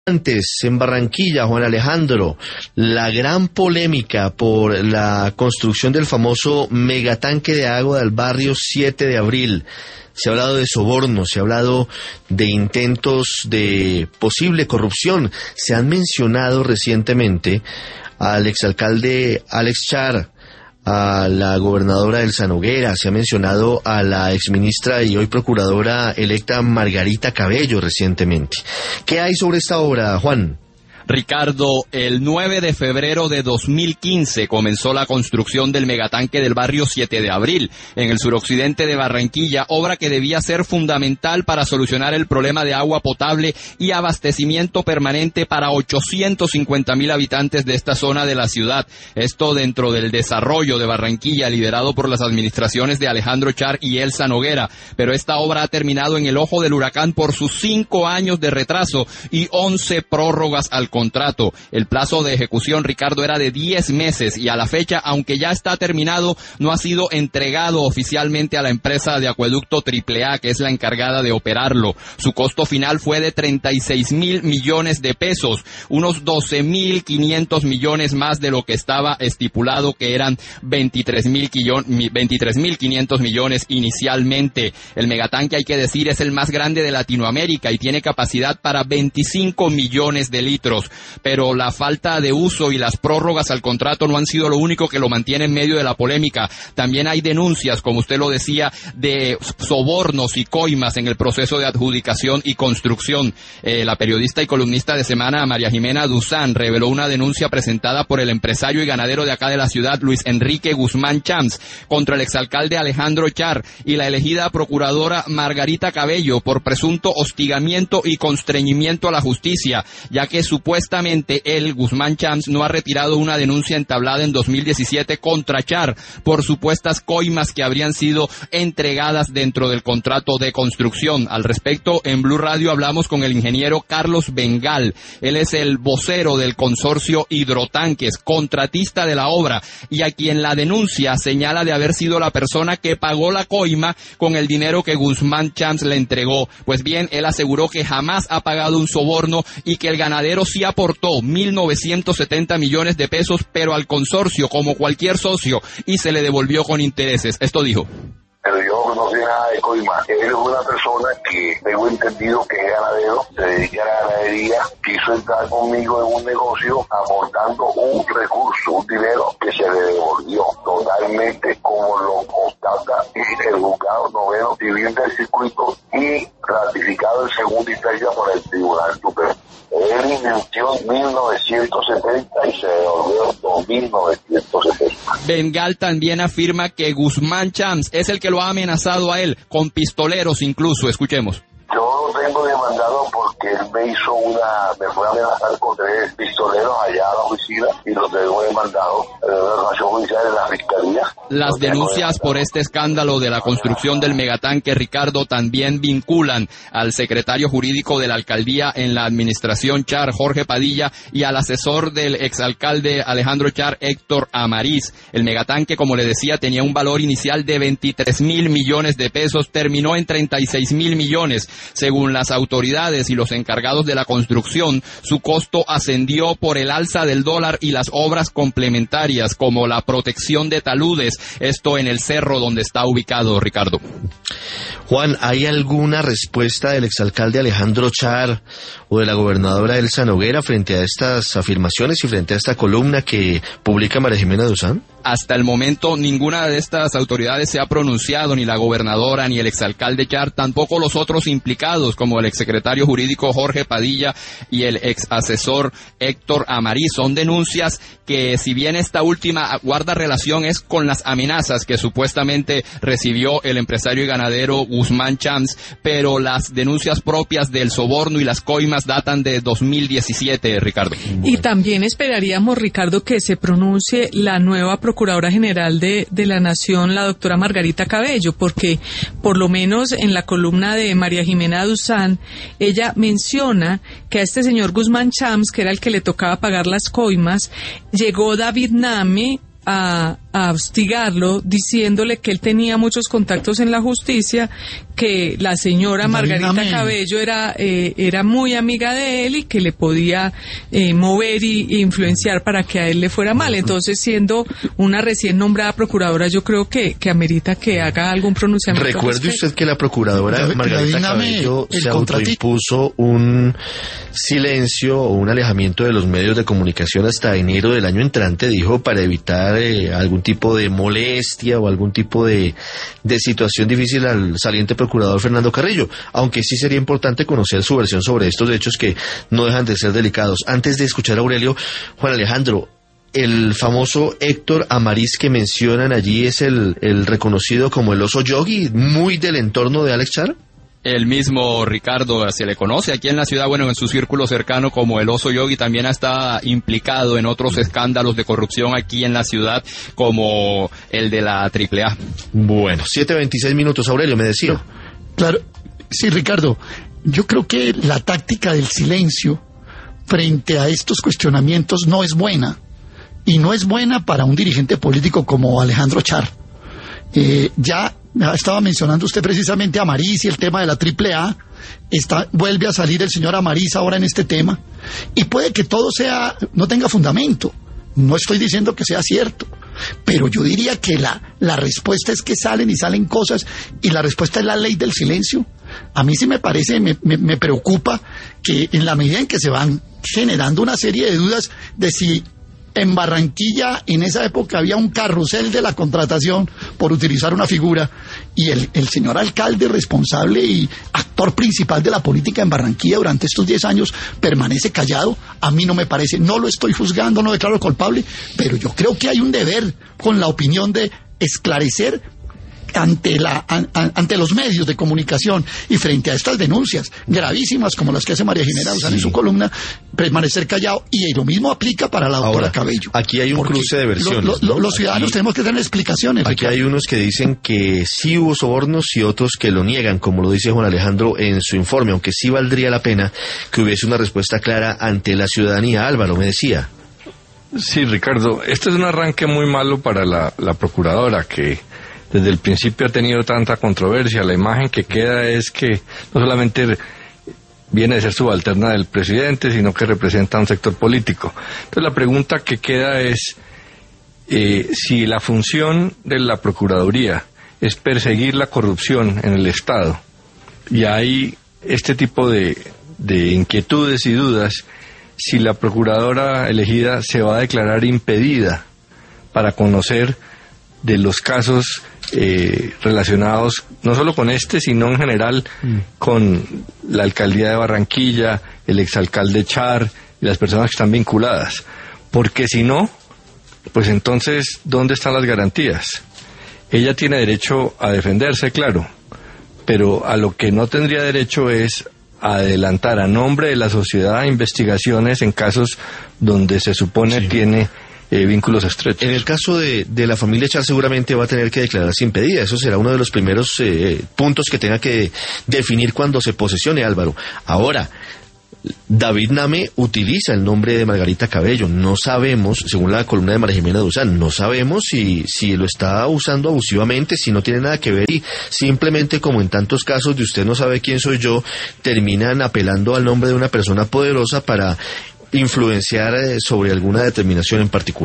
Antes, en Barranquilla, Juan Alejandro, la gran polémica por la construcción del famoso megatanque de agua del barrio 7 de abril. Se ha hablado de sobornos, se ha hablado de intentos de posible corrupción. Se han mencionado recientemente al exalcalde Alex Char, a la gobernadora Elsa Noguera, se ha mencionado a la exministra y hoy procuradora electa Margarita Cabello recientemente. ¿Qué hay sobre esta obra, Juan? Ricardo, el 9 de febrero de 2015 comenzó la construcción del megatanque del barrio 7 de abril, en el suroccidente de Barranquilla, obra que debía ser fundamental para solucionar el problema de agua potable y abastecimiento permanente para 850.000 habitantes de esta zona de la ciudad. Esto dentro del desarrollo de Barranquilla, liderado por las administraciones de Alejandro Char y Elsa Noguera. Pero esta obra ha terminado en el ojo del huracán por sus 5 años de retraso y 11 prórrogas al contrato. El plazo de ejecución, Ricardo, era de 10 meses y a la fecha, aunque ya está terminado, no ha sido entregado oficialmente a la empresa de acueducto AAA, que es la encargada de operarlo. Su costo final fue de 36.000 millones de pesos, unos 12.500 millones más de lo que estaba estipulado, que eran 23.500 millones inicialmente. El megatanque, hay que decir, es el más grande de Latinoamérica y tiene capacidad para 25 millones de litros. Pero la falta de uso y las prórrogas al contrato no han sido lo único que lo mantiene en medio de la polémica. También hay denuncias, como usted lo decía, de sobornos y coimas en el proceso de adjudicación y construcción. La periodista y columnista de Semana, María Jimena Duzán, reveló una denuncia presentada por el empresario y ganadero de acá de la ciudad, Luis Enrique Guzmán Chams, contra el exalcalde Alejandro Char y la elegida procuradora Margarita Cabello por presunto hostigamiento y constreñimiento a la justicia, ya que supuestamente él, Guzmán Chams, no ha retirado una denuncia entablada en 2017 contra Char por supuestas coimas que habrían sido entregadas dentro del contrato de construcción. Al respecto, en Blue Radio hablamos con el ingeniero Carlos Bengal. Él es el vocero del consorcio Hidrotanques, contratista de la obra, y a quien la denuncia señala de haber sido la persona que pagó la coima con el dinero que Guzmán Chams le entregó. Pues bien, él aseguró que jamás ha pagado un soborno y que el ganadero sí aportó 1.970 millones de pesos, pero al consorcio como cualquier socio, y se le devolvió con intereses. Esto dijo. Pero yo no sé nada de coima. Él es una persona que tengo entendido que es ganadero, se dedica a la ganadería, quiso entrar conmigo en un negocio aportando un recurso, un dinero que se le devolvió totalmente, como lo constata el juzgado noveno civil del circuito y ratificado en segunda instancia por el Tribunal Supremo. Él invirtió en 1970 y se devolvió 2.970. Bengal también afirma que Guzmán Chams es el que lo ha amenazado a él, con pistoleros incluso. Escuchemos. Yo lo tengo demandado porque él me fue a amenazar con 3 pistoleros allá a la oficina y lo tengo demandado en la relación judicial de la fiscalía. Las denuncias por este escándalo de la construcción del megatanque, Ricardo, también vinculan al secretario jurídico de la alcaldía en la administración Char, Jorge Padilla, y al asesor del exalcalde Alejandro Char, Héctor Amariz. El megatanque, como le decía, tenía un valor inicial de 23.000 millones de pesos, terminó en 36.000 millones. Según las autoridades y los encargados de la construcción, su costo ascendió por el alza del dólar y las obras complementarias, como la protección de taludes, esto en el cerro donde está ubicado, Ricardo. Juan, ¿hay alguna respuesta del exalcalde Alejandro Char o de la gobernadora Elsa Noguera frente a estas afirmaciones y frente a esta columna que publica María Jimena Duzán? Hasta el momento ninguna de estas autoridades se ha pronunciado, ni la gobernadora, ni el exalcalde Char, tampoco los otros implicados, como el exsecretario jurídico Jorge Padilla y el exasesor Héctor Amariz. Son denuncias que, si bien esta última guarda relación es con las amenazas que supuestamente recibió el empresario y ganadero Guzmán Chams, pero las denuncias propias del soborno y las coimas datan de 2017, Ricardo. Y también esperaríamos, Ricardo, que se pronuncie la nueva Procuradora General de la Nación, la doctora Margarita Cabello, porque por lo menos en la columna de María Jimena Duzán, ella menciona que a este señor Guzmán Chams, que era el que le tocaba pagar las coimas, llegó David Name a hostigarlo, diciéndole que él tenía muchos contactos en la justicia, que la señora Margarita Cabello era muy amiga de él y que le podía mover y influenciar para que a él le fuera mal. Entonces, siendo una recién nombrada procuradora, yo creo que amerita que haga algún pronunciamiento. Recuerde usted que la procuradora Margarita Cabello se autoimpuso un silencio o un alejamiento de los medios de comunicación hasta enero del año entrante, dijo, para evitar algún tipo de molestia o algún tipo de situación difícil al saliente procurador Fernando Carrillo, aunque sí sería importante conocer su versión sobre estos hechos que no dejan de ser delicados. Antes de escuchar a Aurelio, Juan Alejandro, el famoso Héctor Amariz que mencionan allí es el reconocido como el oso Yogi, muy del entorno de Alex Char. El mismo Ricardo se le conoce aquí en la ciudad, bueno, en su círculo cercano como el oso Yogi, también está implicado en otros escándalos de corrupción aquí en la ciudad, como el de la AAA. Bueno, 7:26 minutos, Aurelio, me decía. Claro, sí, Ricardo, yo creo que la táctica del silencio frente a estos cuestionamientos no es buena, y no es buena para un dirigente político como Alejandro Char. Ya estaba mencionando usted precisamente a Amariz y el tema de la AAA. Vuelve a salir el señor Amariz ahora en este tema, y puede que todo no tenga fundamento. No estoy diciendo que sea cierto, pero yo diría que la respuesta es que salen cosas, y la respuesta es la ley del silencio. A mí sí me parece, me preocupa que en la medida en que se van generando una serie de dudas de si en Barranquilla en esa época había un carrusel de la contratación, por utilizar una figura, y el señor alcalde responsable y actor principal de la política en Barranquilla durante estos 10 años permanece callado. A mí no me parece, no lo estoy juzgando, no declaro culpable, pero yo creo que hay un deber con la opinión de esclarecer ante los medios de comunicación, y frente a estas denuncias gravísimas como las que hace María Jimena Duzán en su columna, permanecer callado. Y lo mismo aplica para la doctora Cabello. Aquí hay un cruce de versiones. Los ciudadanos tenemos que tener explicaciones. Aquí hay unos que dicen que sí hubo sobornos y otros que lo niegan, como lo dice Juan Alejandro en su informe, aunque sí valdría la pena que hubiese una respuesta clara ante la ciudadanía. Álvaro, me decía. Sí, Ricardo, este es un arranque muy malo para la procuradora, que desde el principio ha tenido tanta controversia. La imagen que queda es que no solamente viene a ser subalterna del presidente, sino que representa a un sector político. Entonces la pregunta que queda es si la función de la Procuraduría es perseguir la corrupción en el Estado, y hay este tipo de inquietudes y dudas, si la procuradora elegida se va a declarar impedida para conocer de los casos relacionados no solo con sino en general con la alcaldía de Barranquilla, el exalcalde Char y las personas que están vinculadas. Porque si no, pues entonces, ¿dónde están las garantías? Ella tiene derecho a defenderse, claro, pero a lo que no tendría derecho es a adelantar a nombre de la sociedad investigaciones en casos donde se supone tiene vínculos estrechos. En el caso de la familia Char, seguramente va a tener que declararse impedida. Eso será uno de los primeros puntos que tenga que definir cuando se posesione, Álvaro. Ahora, David Name utiliza el nombre de Margarita Cabello. No sabemos, según la columna de María Jimena Duzán, no sabemos si lo está usando abusivamente, si no tiene nada que ver, y simplemente, como en tantos casos de usted no sabe quién soy yo, terminan apelando al nombre de una persona poderosa para influenciar sobre alguna determinación en particular.